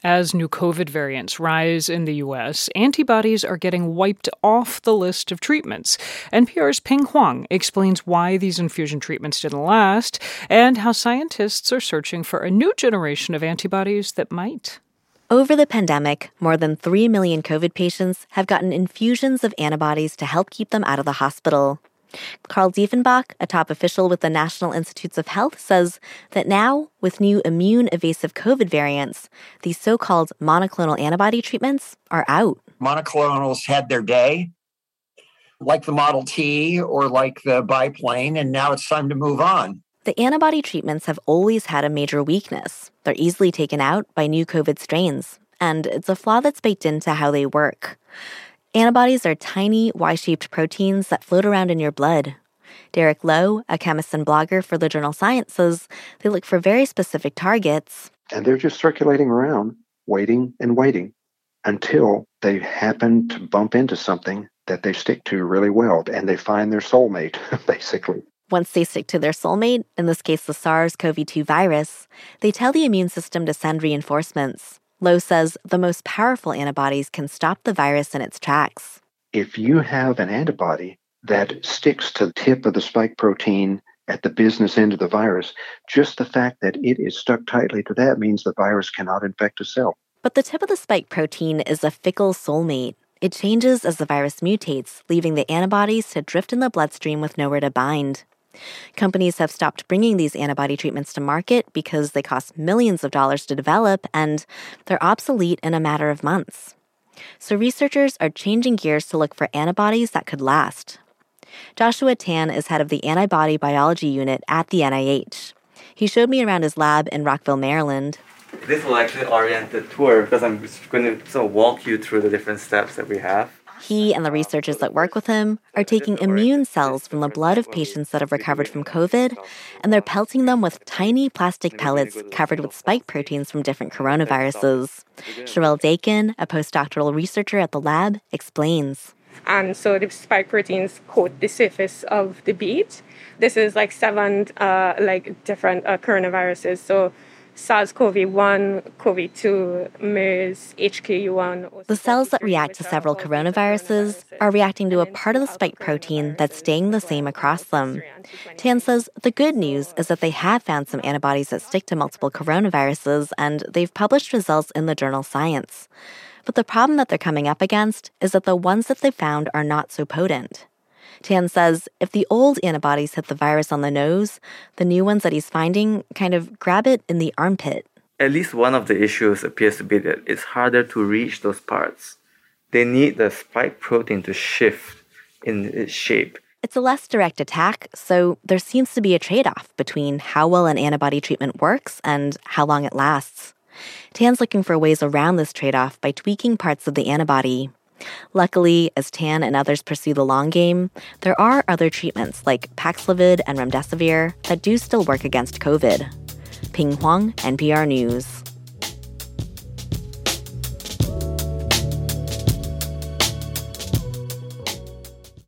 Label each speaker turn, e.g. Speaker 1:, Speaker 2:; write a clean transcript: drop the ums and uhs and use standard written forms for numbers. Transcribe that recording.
Speaker 1: As new COVID variants rise in the U.S., antibodies are getting wiped off the list of treatments. NPR's Ping Huang explains why these infusion treatments didn't last and how scientists are searching for a new generation of antibodies that might.
Speaker 2: Over the pandemic, more than 3 million COVID patients have gotten infusions of antibodies to help keep them out of the hospital. Karl Diefenbach, a top official with the National Institutes of Health, says that now, with new immune-evasive COVID variants, these so-called monoclonal antibody treatments are out.
Speaker 3: Monoclonals had their day, like the Model T or like the biplane, and now it's time to move on.
Speaker 2: The antibody treatments have always had a major weakness. They're easily taken out by new COVID strains, and it's a flaw that's baked into how they work. Antibodies are tiny, Y-shaped proteins that float around in your blood. Derek Lowe, a chemist and blogger for the journal Science, says they look for very specific targets.
Speaker 4: And they're just circulating around, waiting and waiting until they happen to bump into something that they stick to really well, and they find their soulmate, basically.
Speaker 2: Once they stick to their soulmate, in this case the SARS-CoV-2 virus, they tell the immune system to send reinforcements. Lowe says the most powerful antibodies can stop the virus in its tracks.
Speaker 4: If you have an antibody that sticks to the tip of the spike protein at the business end of the virus, just the fact that it is stuck tightly to that means the virus cannot infect a cell.
Speaker 2: But the tip of the spike protein is a fickle soulmate. It changes as the virus mutates, leaving the antibodies to drift in the bloodstream with nowhere to bind. Companies have stopped bringing these antibody treatments to market because they cost millions of dollars to develop and they're obsolete in a matter of months. So researchers are changing gears to look for antibodies that could last. Joshua Tan is head of the antibody biology unit at the NIH. He showed me around his lab in Rockville, Maryland.
Speaker 5: This will actually orient the tour because I'm just going to sort of walk you through the different steps that we have.
Speaker 2: He and the researchers that work with him are taking immune cells from the blood of patients that have recovered from COVID, and they're pelting them with tiny plastic pellets covered with spike proteins from different coronaviruses. Sherelle Dakin, a postdoctoral researcher at the lab, explains.
Speaker 6: And so the spike proteins coat the surface of the bead. This is like 7 different coronaviruses. So SARS-CoV-1, COVID-2, MERS, HKU1.
Speaker 2: The cells that react to several coronaviruses are reacting to a part of the spike protein that's staying the same across them. Tan says the good news is that they have found some antibodies that stick to multiple coronaviruses, and they've published results in the journal Science. But the problem that they're coming up against is that the ones that they found are not so potent. Tan says if the old antibodies hit the virus on the nose, the new ones that he's finding kind of grab it in the armpit.
Speaker 5: At least one of the issues appears to be that it's harder to reach those parts. They need the spike protein to shift in its shape.
Speaker 2: It's a less direct attack, so there seems to be a trade-off between how well an antibody treatment works and how long it lasts. Tan's looking for ways around this trade-off by tweaking parts of the antibody. Luckily, as Tan and others pursue the long game, there are other treatments like Paxlovid and Remdesivir that do still work against COVID. Ping Huang, NPR News.